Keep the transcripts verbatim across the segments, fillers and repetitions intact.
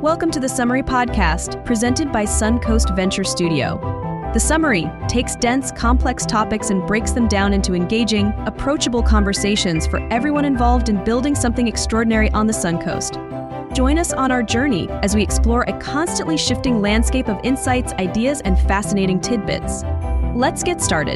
Welcome to the Summary Podcast, presented by Suncoast Venture Studio. The Summary takes dense, complex topics and breaks them down into engaging, approachable conversations for everyone involved in building something extraordinary on the Suncoast. Join us on our journey as we explore a constantly shifting landscape of insights, ideas, and fascinating tidbits. Let's get started.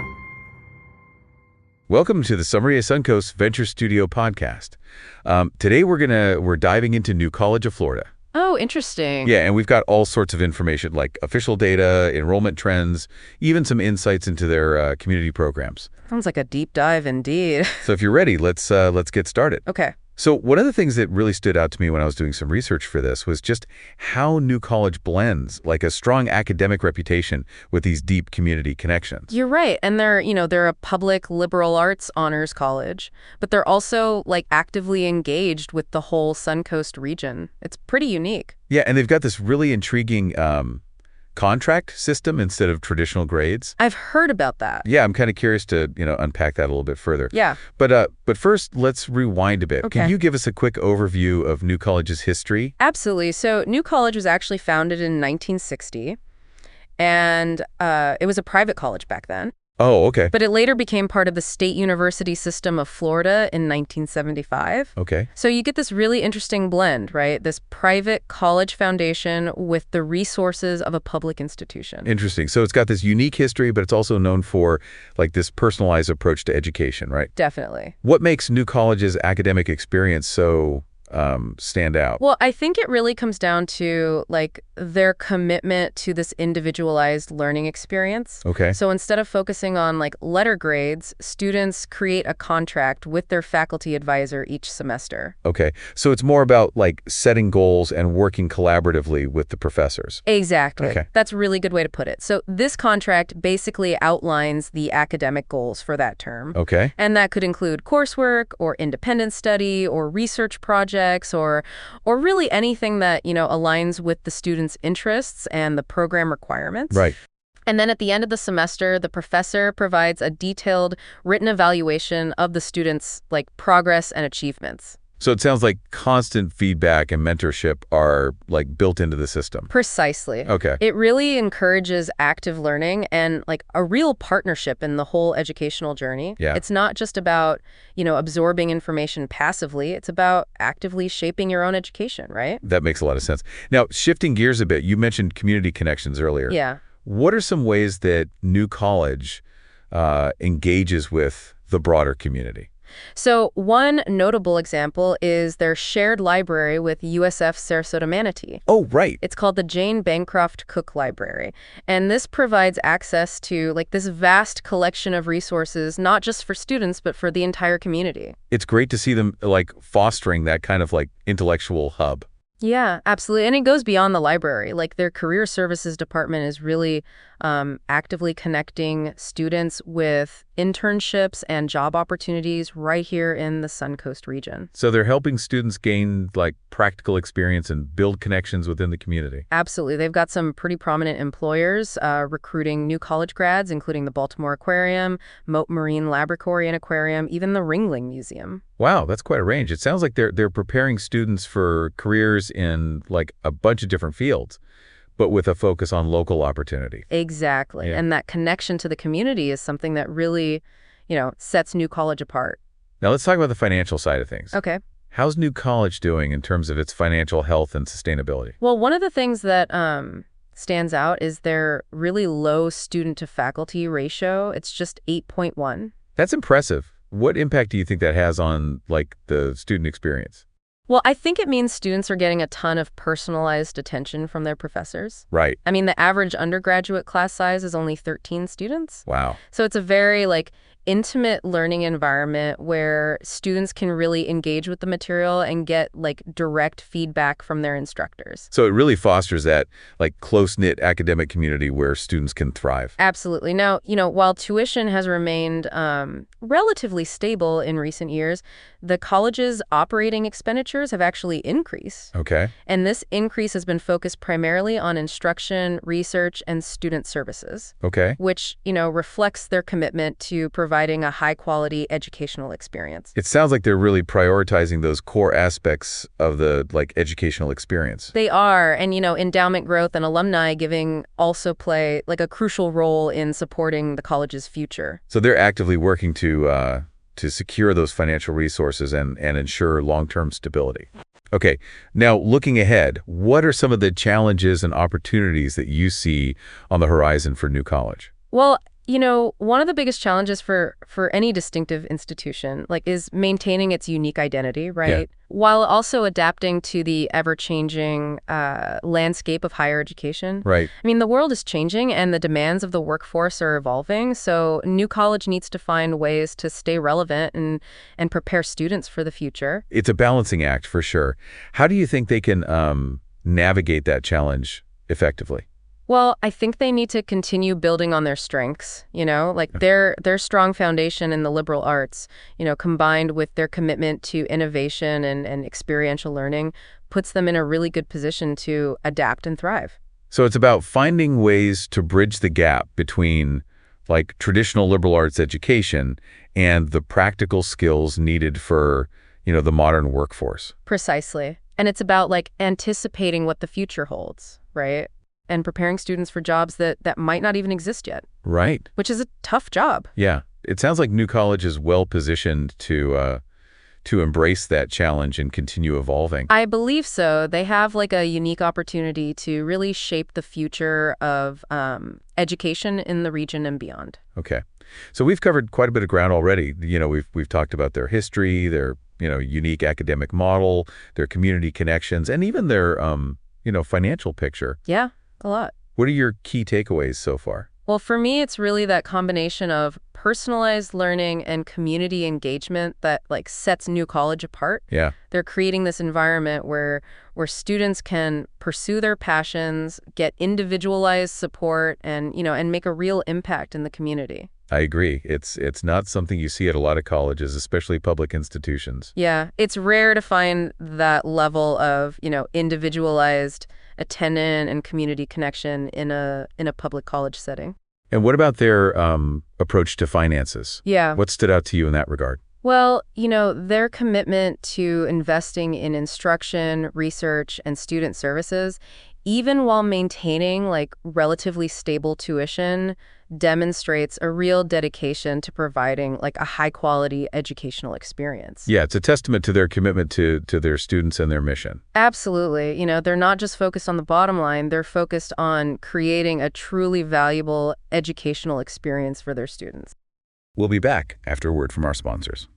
Welcome to the Summary of Suncoast Venture Studio podcast. Um, today we're gonna we're diving into New College of Florida. Oh, interesting. Yeah, and we've got all sorts of information like official data, enrollment trends, even some insights into their uh, community programs. Sounds like a deep dive indeed. So if you're ready, let's uh, let's get started. Okay. So one of the things that really stood out to me when I was doing some research for this was just how New College blends like a strong academic reputation with these deep community connections. You're right. And they're, you know, they're a public liberal arts honors college, but they're also like actively engaged with the whole Suncoast region. It's pretty unique. Yeah, and they've got this really intriguing um, contract system instead of traditional grades. I've heard about that. Yeah, I'm kind of curious to, you know, unpack that a little bit further. Yeah. But uh, but first, let's rewind a bit. Okay. Can you give us a quick overview of New College's history? Absolutely. So New College was actually founded in nineteen sixty, and uh, it was a private college back then. Oh, okay. But it later became part of the State University System of Florida in nineteen seventy-five. Okay. So you get this really interesting blend, right? This private college foundation with the resources of a public institution. Interesting. So it's got this unique history, but it's also known for like this personalized approach to education, right? Definitely. What makes New College's academic experience so um, stand out? Well, I think it really comes down to like their commitment to this individualized learning experience. Okay. So instead of focusing on like letter grades, students create a contract with their faculty advisor each semester. Okay. So it's more about like setting goals and working collaboratively with the professors. Exactly. Okay. That's a really good way to put it. So this contract basically outlines the academic goals for that term. Okay. And that could include coursework or independent study or research projects or or really anything that, you know, aligns with the students' interests and the program requirements. Right. And then at the end of the semester, the professor provides a detailed written evaluation of the students' like progress and achievements. So it sounds like constant feedback and mentorship are like built into the system. Precisely. Okay. It really encourages active learning and like a real partnership in the whole educational journey. Yeah. It's not just about, you know, absorbing information passively. It's about actively shaping your own education, right? That makes a lot of sense. Now, shifting gears a bit, you mentioned community connections earlier. Yeah. What are some ways that New College uh, engages with the broader community? So one notable example is their shared library with U S F Sarasota Manatee. Oh, right. It's called the Jane Bancroft Cook Library. And this provides access to like this vast collection of resources, not just for students, but for the entire community. It's great to see them like fostering that kind of like intellectual hub. Yeah, absolutely. And it goes beyond the library. Like their career services department is really um, actively connecting students with internships and job opportunities right here in the Suncoast region. So they're helping students gain like practical experience and build connections within the community. Absolutely. They've got some pretty prominent employers uh, recruiting new college grads, including the Baltimore Aquarium, Mote Marine Laboratory and Aquarium, even the Ringling Museum. Wow, that's quite a range. It sounds like they're they're preparing students for careers in like a bunch of different fields, but with a focus on local opportunity. Exactly. Yeah. And that connection to the community is something that really, you know, sets New College apart. Now let's talk about the financial side of things. Okay. How's New College doing in terms of its financial health and sustainability? Well, one of the things that um, stands out is their really low student to faculty ratio. It's just eight point one. That's impressive. What impact do you think that has on like the student experience? Well, I think it means students are getting a ton of personalized attention from their professors. Right. I mean, the average undergraduate class size is only thirteen students. Wow. So it's a very like intimate learning environment where students can really engage with the material and get like direct feedback from their instructors. So it really fosters that like close-knit academic community where students can thrive. Absolutely. Now, you know, while tuition has remained um, relatively stable in recent years, the college's operating expenditures have actually increased. Okay. And this increase has been focused primarily on instruction, research, and student services, Okay. which, you know, reflects their commitment to provide providing a high-quality educational experience. It sounds like they're really prioritizing those core aspects of the, like, educational experience. They are, and, you know, endowment growth and alumni giving also play, like, a crucial role in supporting the college's future. So they're actively working to uh, to secure those financial resources and, and ensure long-term stability. Okay, now looking ahead, what are some of the challenges and opportunities that you see on the horizon for New College? Well, you know, one of the biggest challenges for for any distinctive institution, like, is maintaining its unique identity, right? Yeah. While also adapting to the ever-changing uh, landscape of higher education. Right. I mean, the world is changing and the demands of the workforce are evolving, so New College needs to find ways to stay relevant and, and prepare students for the future. It's a balancing act for sure. How do you think they can um, navigate that challenge effectively? Well, I think they need to continue building on their strengths, you know, like their their strong foundation in the liberal arts, you know, combined with their commitment to innovation and, and experiential learning, puts them in a really good position to adapt and thrive. So it's about finding ways to bridge the gap between, like, traditional liberal arts education and the practical skills needed for, you know, the modern workforce. Precisely. And it's about, like, anticipating what the future holds, right? And preparing students for jobs that, that might not even exist yet. Right. Which is a tough job. Yeah. It sounds like New College is well positioned to uh, to embrace that challenge and continue evolving. I believe so. They have, like, a unique opportunity to really shape the future of um, education in the region and beyond. Okay. So we've covered quite a bit of ground already. You know, we've we've talked about their history, their, you know, unique academic model, their community connections, and even their, um, you know, financial picture. Yeah. A lot. What are your key takeaways so far? Well, for me, it's really that combination of personalized learning and community engagement that, like, sets New College apart. Yeah. They're creating this environment where where students can pursue their passions, get individualized support, and, you know, and make a real impact in the community. I agree. It's it's not something you see at a lot of colleges, especially public institutions. Yeah, it's rare to find that level of, you know, individualized attendant and community connection in a in a public college setting. And what about their um, approach to finances? Yeah. What stood out to you in that regard? Well, you know, their commitment to investing in instruction, research, and student services, even while maintaining, like, relatively stable tuition, demonstrates a real dedication to providing, like, a high-quality educational experience. Yeah, it's a testament to their commitment to to their students and their mission. Absolutely. You know, they're not just focused on the bottom line, they're focused on creating a truly valuable educational experience for their students. We'll be back after a word from our sponsors.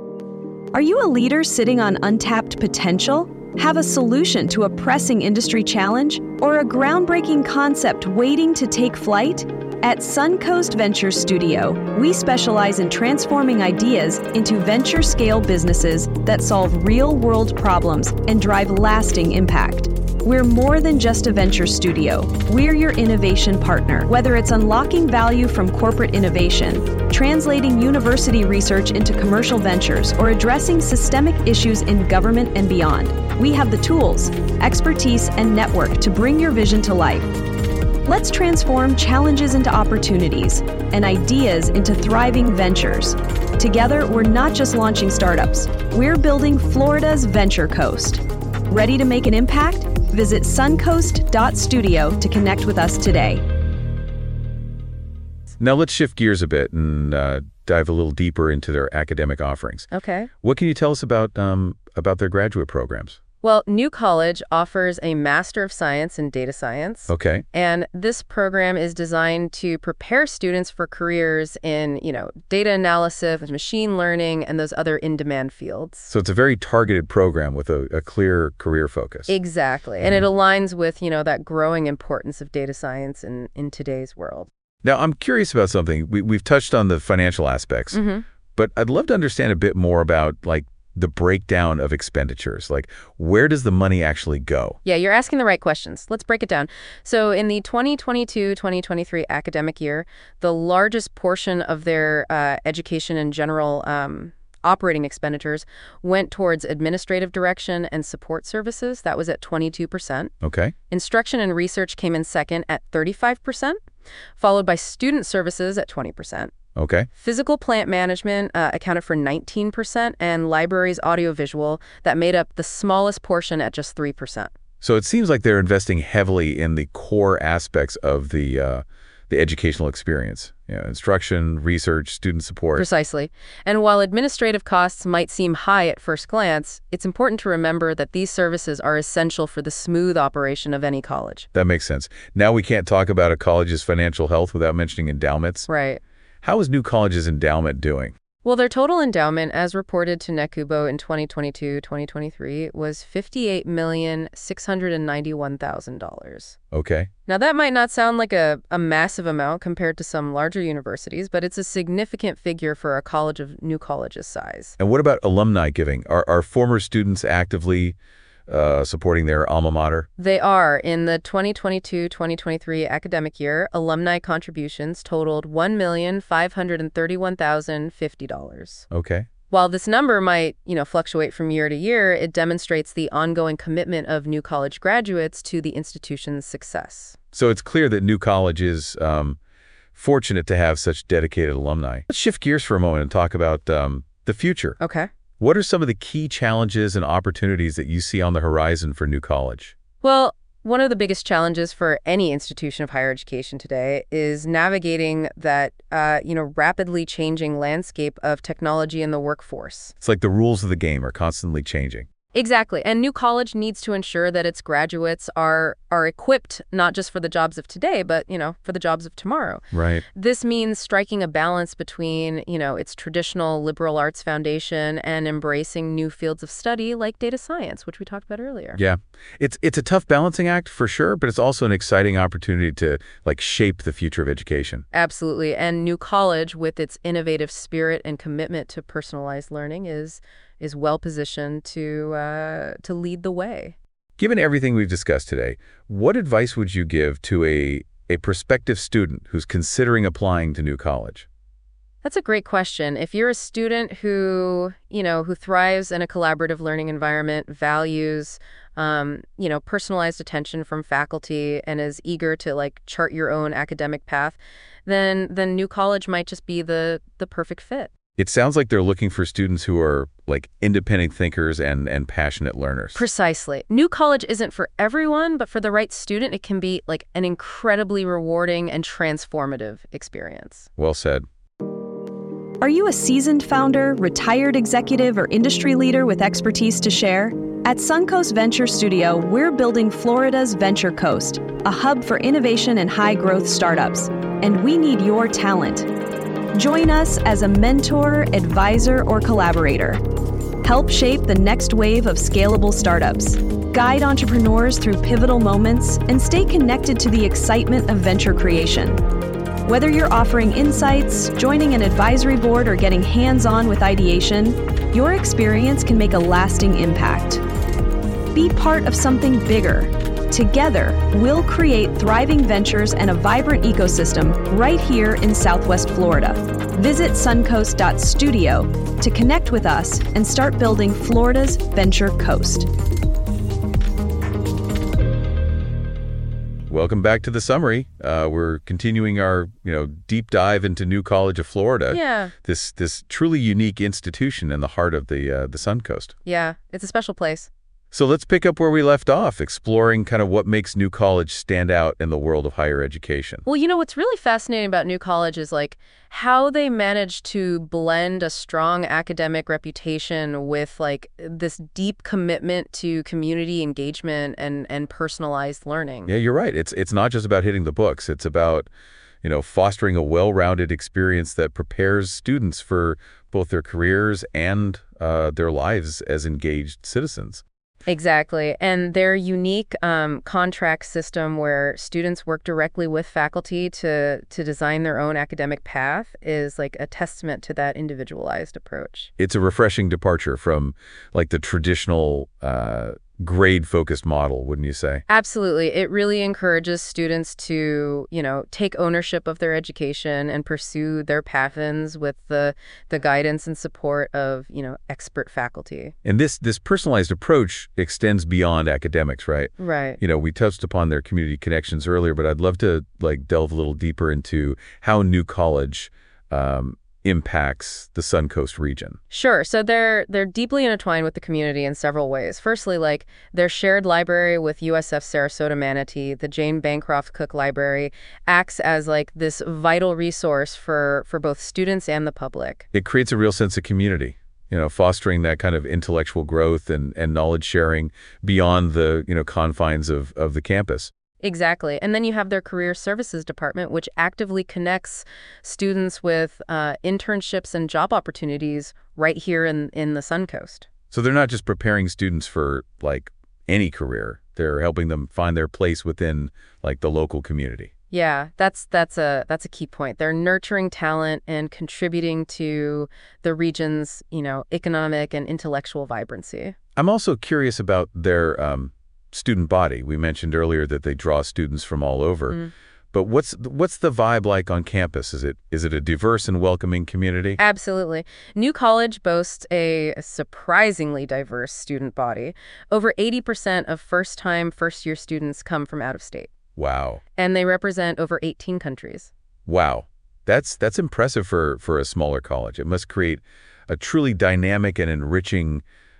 Are you a leader sitting on untapped potential? Have a solution to a pressing industry challenge? Or a groundbreaking concept waiting to take flight? At Suncoast Venture Studio, we specialize in transforming ideas into venture-scale businesses that solve real-world problems and drive lasting impact. We're more than just a venture studio. We're your innovation partner. Whether it's unlocking value from corporate innovation, translating university research into commercial ventures, or addressing systemic issues in government and beyond, we have the tools, expertise, and network to bring your vision to life. Let's transform challenges into opportunities and ideas into thriving ventures. Together, we're not just launching startups. We're building Florida's Venture Coast. Ready to make an impact? Visit suncoast dot studio to connect with us today. Now let's shift gears a bit and uh, dive a little deeper into their academic offerings. Okay. What can you tell us about um, about their graduate programs? Well, New College offers a Master of Science in Data Science. Okay. And this program is designed to prepare students for careers in, you know, data analysis, machine learning, and those other in-demand fields. So it's a very targeted program with a, a clear career focus. Exactly. And it aligns with, you know, that growing importance of data science in, in today's world. Now, I'm curious about something. We, we've touched on the financial aspects, Mm-hmm. but I'd love to understand a bit more about, like, the breakdown of expenditures. Like, where does the money actually go? Yeah, you're asking the right questions. Let's break it down. So in the twenty twenty-two twenty twenty-three academic year, the largest portion of their uh, education and general um, operating expenditures went towards administrative direction and support services. That was at twenty-two percent. Okay. Instruction and research came in second at thirty-five percent, followed by student services at twenty percent. Okay. Physical plant management uh, accounted for nineteen percent, and libraries audiovisual that made up the smallest portion at just three percent. So it seems like they're investing heavily in the core aspects of the uh, the educational experience. You know, instruction, research, student support. Precisely. And while administrative costs might seem high at first glance, it's important to remember that these services are essential for the smooth operation of any college. That makes sense. Now we can't talk about a college's financial health without mentioning endowments. Right. How is New College's endowment doing? Well, their total endowment, as reported to NECUBO in twenty twenty-two twenty twenty-three, was fifty-eight million six hundred ninety-one thousand dollars. Okay. Now, that might not sound like a, a massive amount compared to some larger universities, but it's a significant figure for a college of New College's size. And what about alumni giving? Are, are former students actively uh, supporting their alma mater? They are. In the twenty twenty-two twenty twenty-three academic year, alumni contributions totaled one million five hundred thirty-one thousand fifty dollars. Okay. While this number might, you know, fluctuate from year to year, it demonstrates the ongoing commitment of New College graduates to the institution's success. So it's clear that New College is um, fortunate to have such dedicated alumni. Let's shift gears for a moment and talk about um, the future. Okay. What are some of the key challenges and opportunities that you see on the horizon for New College? Well, one of the biggest challenges for any institution of higher education today is navigating that, uh, you know, rapidly changing landscape of technology in the workforce. It's like the rules of the game are constantly changing. Exactly. And New College needs to ensure that its graduates are are equipped not just for the jobs of today, but, you know, for the jobs of tomorrow. Right. This means striking a balance between, you know, its traditional liberal arts foundation and embracing new fields of study like data science, which we talked about earlier. Yeah. It's it's a tough balancing act for sure, but it's also an exciting opportunity to like shape the future of education. Absolutely. And New College, with its innovative spirit and commitment to personalized learning, is is well positioned to uh, to lead the way. Given everything we've discussed today, what advice would you give to a, a prospective student who's considering applying to New College? That's a great question. If you're a student who, you know, who thrives in a collaborative learning environment, values, um, you know, personalized attention from faculty, and is eager to like chart your own academic path, then then New College might just be the the perfect fit. It sounds like they're looking for students who are like independent thinkers and, and passionate learners. Precisely. New College isn't for everyone, but for the right student, it can be like an incredibly rewarding and transformative experience. Well said. Are you a seasoned founder, retired executive, or industry leader with expertise to share? At Suncoast Venture Studio, we're building Florida's Venture Coast, a hub for innovation and high-growth startups. And we need your talent. Join us as a mentor, advisor, or collaborator. Help shape the next wave of scalable startups. Guide entrepreneurs through pivotal moments and stay connected to the excitement of venture creation. Whether you're offering insights, joining an advisory board, or getting hands-on with ideation, your experience can make a lasting impact. Be part of something bigger. Together, we'll create thriving ventures and a vibrant ecosystem right here in Southwest Florida. Visit suncoast dot studio to connect with us and start building Florida's Venture Coast. Welcome back to the summary. Uh, we're continuing our, you know, deep dive into New College of Florida. Yeah. This this truly unique institution in the heart of the uh, the Suncoast. Yeah, it's a special place. So let's pick up where we left off, exploring kind of what makes New College stand out in the world of higher education. Well, you know, what's really fascinating about New College is like how they managed to blend a strong academic reputation with like this deep commitment to community engagement and, and personalized learning. Yeah, you're right. It's it's not just about hitting the books. It's about, you know, fostering a well-rounded experience that prepares students for both their careers and uh, their lives as engaged citizens. Exactly. And their unique um, contract system where students work directly with faculty to to design their own academic path is like a testament to that individualized approach. It's a refreshing departure from like the traditional uh, grade-focused model, wouldn't you say? Absolutely. It really encourages students to, you know, take ownership of their education and pursue their passions with the the guidance and support of, you know, expert faculty. And this this personalized approach extends beyond academics, right? Right. You know, we touched upon their community connections earlier, but I'd love to like delve a little deeper into how New College um, impacts the Suncoast region? Sure. So they're they're deeply intertwined with the community in several ways. Firstly, like their shared library with U S F Sarasota Manatee, the Jane Bancroft Cook Library, acts as like this vital resource for for both students and the public. It creates a real sense of community, you know, fostering that kind of intellectual growth and, and knowledge sharing beyond the, you know, confines of, of the campus. Exactly. And then you have their career services department, which actively connects students with uh, internships and job opportunities right here in, in the Suncoast. So they're not just preparing students for, like, any career. They're helping them find their place within, like, the local community. Yeah, that's that's a that's a key point. They're nurturing talent and contributing to the region's, you know, economic and intellectual vibrancy. I'm also curious about their um, student body. We mentioned earlier that they draw students from all over. Mm. But what's what's the vibe like on campus? Is it is it a diverse and welcoming community? Absolutely. New College boasts a surprisingly diverse student body. Over eighty percent of first-time, first-year students come from out of state. Wow. And they represent over eighteen countries. Wow. That's that's impressive for, for a smaller college. It must create a truly dynamic and enriching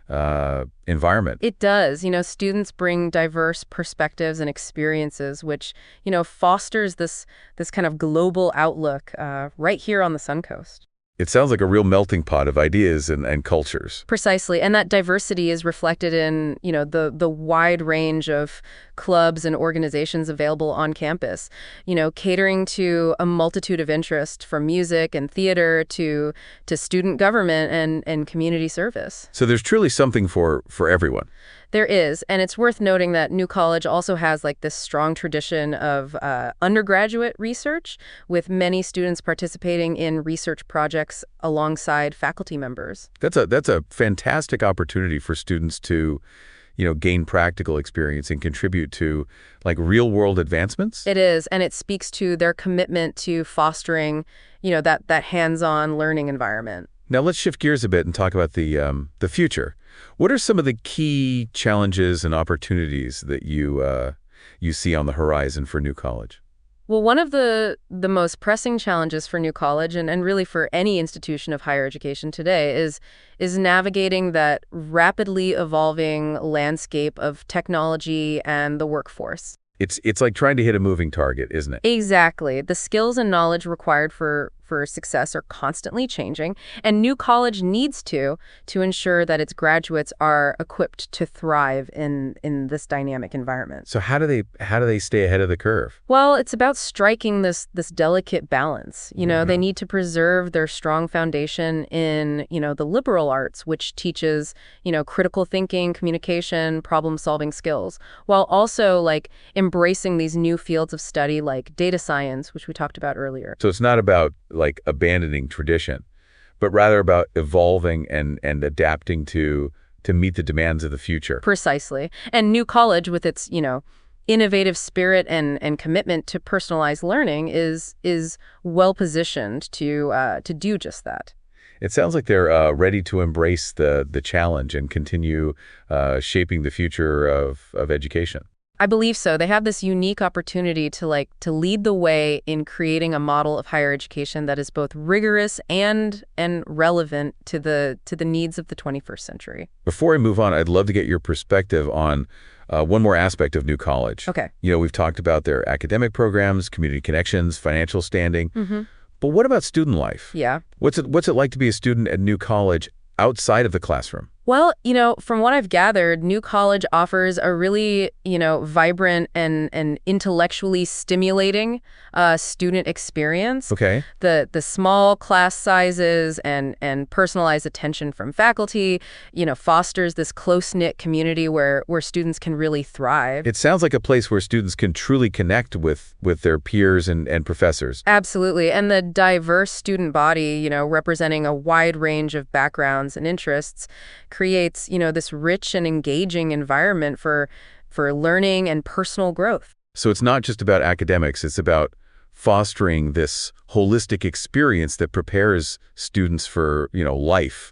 uh, environment. It does. You know, students bring diverse perspectives and experiences, which, you know, fosters this this kind of global outlook uh, right here on the Suncoast. It sounds like a real melting pot of ideas and, and cultures. Precisely. And that diversity is reflected in, you know, the the wide range of clubs and organizations available on campus, you know, catering to a multitude of interests from music and theater to to student government and, and community service. So there's truly something for, for everyone. There is, and it's worth noting that New College also has like this strong tradition of uh, undergraduate research, with many students participating in research projects alongside faculty members. That's a that's a fantastic opportunity for students to, you know, gain practical experience and contribute to like real-world advancements. It is, and it speaks to their commitment to fostering, you know, that that hands-on learning environment. Now let's shift gears a bit and talk about the um, the future. What are some of the key challenges and opportunities that you uh, you see on the horizon for New College? Well, one of the the most pressing challenges for New College, and, and really for any institution of higher education today, is is navigating that rapidly evolving landscape of technology and the workforce. It's it's like trying to hit a moving target, isn't it? Exactly. The skills and knowledge required for for success are constantly changing, and New College needs to to ensure that its graduates are equipped to thrive in in this dynamic environment. So how do they how do they stay ahead of the curve? Well, it's about striking this this delicate balance. You know, Mm-hmm. they need to preserve their strong foundation in, you know, the liberal arts, which teaches, you know, critical thinking, communication, problem-solving skills, while also like embracing these new fields of study like data science, which we talked about earlier. So it's not about like abandoning tradition, but rather about evolving and and adapting to to meet the demands of the future. Precisely. And New College, with its, you know, innovative spirit and, and commitment to personalized learning, is is well positioned to uh, to do just that. It sounds like they're uh, ready to embrace the the challenge and continue uh, shaping the future of of education. I believe so. They have this unique opportunity to like to lead the way in creating a model of higher education that is both rigorous and and relevant to the to the needs of the twenty-first century. Before I move on, I'd love to get your perspective on uh, one more aspect of New College. Okay. You know, we've talked about their academic programs, community connections, financial standing. Mm-hmm. But what about student life? Yeah. What's it What's it like to be a student at New College outside of the classroom? Well, you know, from what I've gathered, New College offers a really, you know, vibrant and, and intellectually stimulating uh, student experience. Okay. The the small class sizes and, and personalized attention from faculty, you know, fosters this close-knit community where, where students can really thrive. It sounds like a place where students can truly connect with, with their peers and, and professors. Absolutely. And the diverse student body, you know, representing a wide range of backgrounds and interests, creates, you know, this rich and engaging environment for for learning and personal growth. So it's not just about academics, it's about fostering this holistic experience that prepares students for, you know, life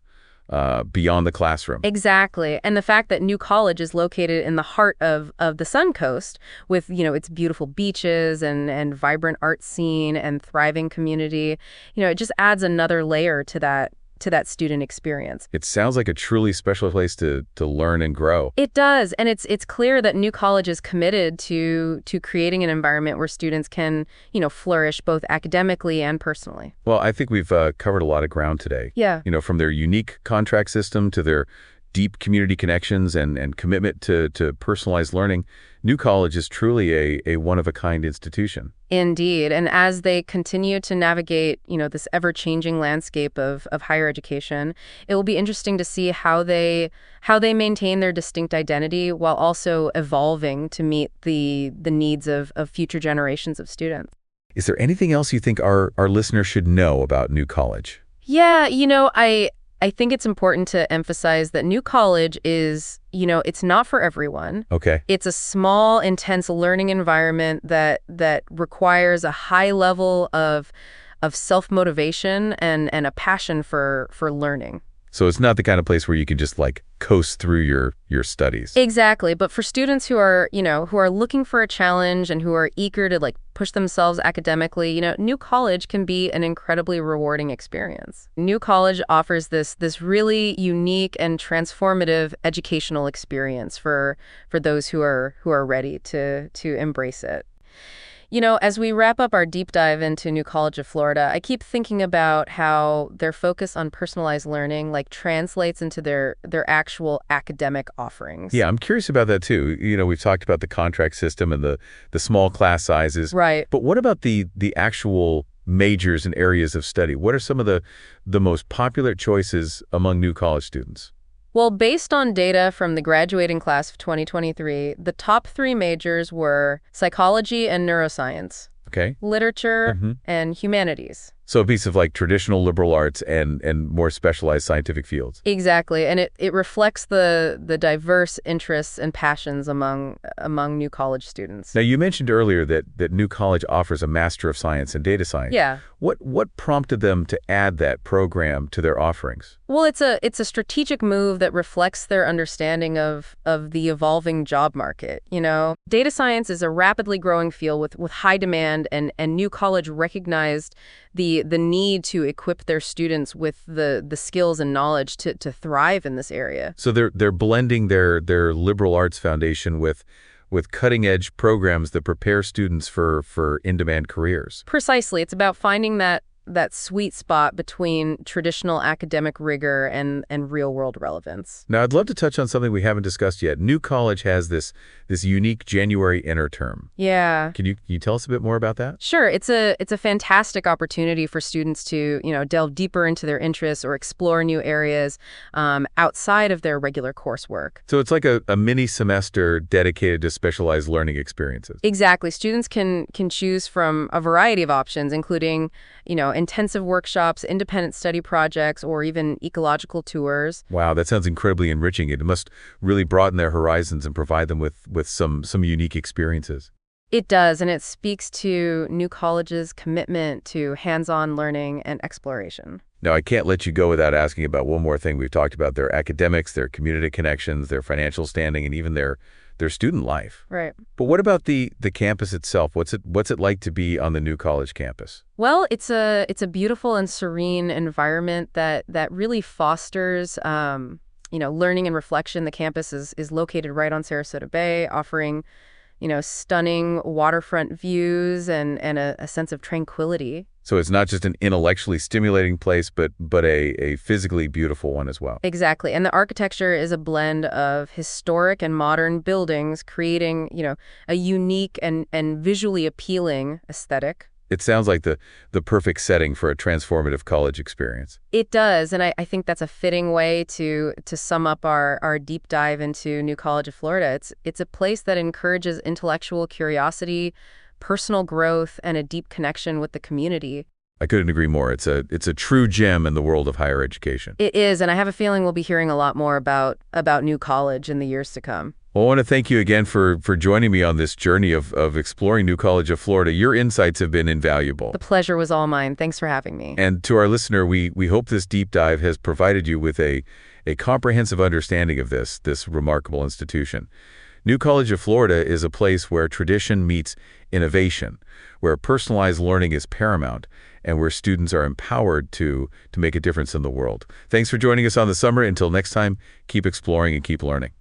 uh, beyond the classroom. Exactly. And the fact that New College is located in the heart of, of the Suncoast with, you know, its beautiful beaches and, and vibrant art scene and thriving community, you know, it just adds another layer to that to that student experience. It sounds like a truly special place to to learn and grow. It does, and it's it's clear that New College is committed to to creating an environment where students can, you know, flourish both academically and personally. Well, I think we've uh, covered a lot of ground today. Yeah. You know, from their unique contract system to their deep community connections and, and commitment to, to personalized learning, New College is truly a, a one-of-a-kind institution. Indeed. And as they continue to navigate, you know, this ever-changing landscape of, of higher education, it will be interesting to see how they how they maintain their distinct identity while also evolving to meet the the needs of, of future generations of students. Is there anything else you think our, our listeners should know about New College? Yeah, you know, I I think it's important to emphasize that New College is, you know, it's not for everyone. Okay. It's a small, intense learning environment that that requires a high level of of self-motivation and and a passion for for learning. So it's not the kind of place where you can just like coast through your your studies. Exactly. But for students who are, you know, who are looking for a challenge and who are eager to like push themselves academically, you know, New College can be an incredibly rewarding experience. New College offers this this really unique and transformative educational experience for for those who are who are ready to to embrace it. You know, as we wrap up our deep dive into New College of Florida, I keep thinking about how their focus on personalized learning like translates into their their actual academic offerings. Yeah, I'm curious about that too. You know, we've talked about the contract system and the the small class sizes. Right. But what about the the actual majors and areas of study? What are some of the the most popular choices among New College students? Well, based on data from the graduating class of twenty twenty-three, the top three majors were psychology and neuroscience, Okay. literature, Mhm. and humanities. So a piece of like traditional liberal arts and and more specialized scientific fields. Exactly, and it, it reflects the the diverse interests and passions among among New College students. Now, you mentioned earlier that that New College offers a Master of Science in Data Science. Yeah. What what prompted them to add that program to their offerings? Well, it's a it's a strategic move that reflects their understanding of of the evolving job market. You know, data science is a rapidly growing field with with high demand, and and New College recognized the the need to equip their students with the the skills and knowledge to to thrive in this area. So they're they're blending their their liberal arts foundation with with cutting-edge programs that prepare students for for in-demand careers. Precisely, it's about finding that that sweet spot between traditional academic rigor and and real-world relevance. Now, I'd love to touch on something we haven't discussed yet. New College has this this unique January interterm. Yeah. Can you can you tell us a bit more about that? Sure, it's a it's a fantastic opportunity for students to, you know, delve deeper into their interests or explore new areas um, outside of their regular coursework. So it's like a, a mini semester dedicated to specialized learning experiences. Exactly. Students can can choose from a variety of options, including, you know, intensive workshops, independent study projects, or even ecological tours. Wow, that sounds incredibly enriching. It must really broaden their horizons and provide them with, with some, some unique experiences. It does, and it speaks to New College's commitment to hands-on learning and exploration. Now, I can't let you go without asking about one more thing. We've talked about their academics, their community connections, their financial standing, and even their their student life. Right. But what about the the campus itself? What's it what's it like to be on the New College campus? Well, it's a it's a beautiful and serene environment that that really fosters um, you know, learning and reflection. The campus is is located right on Sarasota Bay, offering, you know, stunning waterfront views and and a, a sense of tranquility. So it's not just an intellectually stimulating place, but but a, a physically beautiful one as well. Exactly. And the architecture is a blend of historic and modern buildings, creating, you know, a unique and, and visually appealing aesthetic. It sounds like the, the perfect setting for a transformative college experience. It does, and I, I think that's a fitting way to to sum up our, our deep dive into New College of Florida. It's it's a place that encourages intellectual curiosity, personal growth, and a deep connection with the community. I couldn't agree more. It's a it's a true gem in the world of higher education. It is, and I have a feeling we'll be hearing a lot more about about New College in the years to come. Well, I want to thank you again for, for joining me on this journey of, of exploring New College of Florida. Your insights have been invaluable. The pleasure was all mine. Thanks for having me. And to our listener, we, we hope this deep dive has provided you with a, a comprehensive understanding of this, this remarkable institution. New College of Florida is a place where tradition meets innovation, where personalized learning is paramount, and where students are empowered to, to make a difference in the world. Thanks for joining us on The Summer. Until next time, keep exploring and keep learning.